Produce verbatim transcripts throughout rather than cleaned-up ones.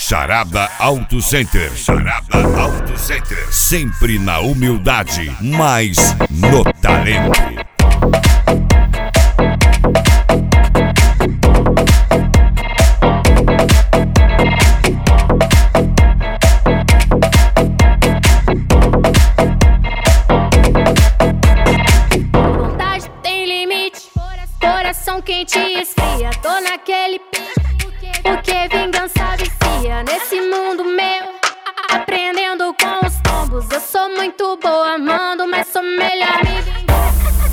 Charada Auto Center. Charada Auto Center. Sempre na humildade, mas no talento. Vontade tem limite, coração quente e esfria. Tô naquele pique, porque vingança vicia. Nesse mundo meu, aprendendo com os tombos. Eu sou muito boa amando, mas sou melhor me vingar.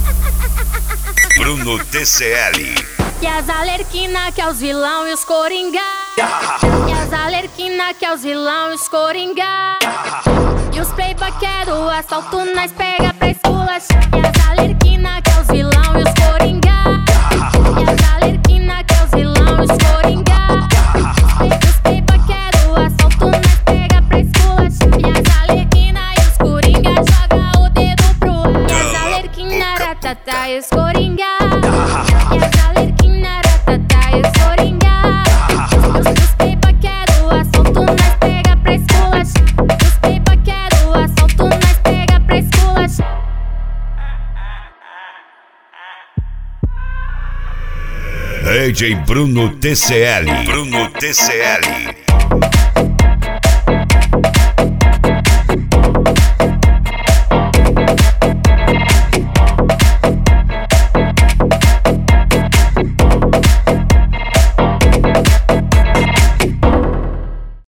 Bruno T C L. E as alerquina que é os vilão e os coringa. E as alerquina que é os vilão e os coringa. E os playboy que é do assalto, nós pega pra esculachar. E as alerquina que é os vilão e os coringa. E as alerquina que é os vilão e os coringa. E os playboy que é do assalto, nós pega pra esculachar. E as alerquina e os coringa joga o dedo pro ar. E as alerquina ratata e os coringa. E as alerquina ratata e os coringa. Os playboy que é do assalto, nós pega pra esculachar. Os playboy que é do assalto, nós pega pra esculachar. D J Bruno T C L. Bruno T C L.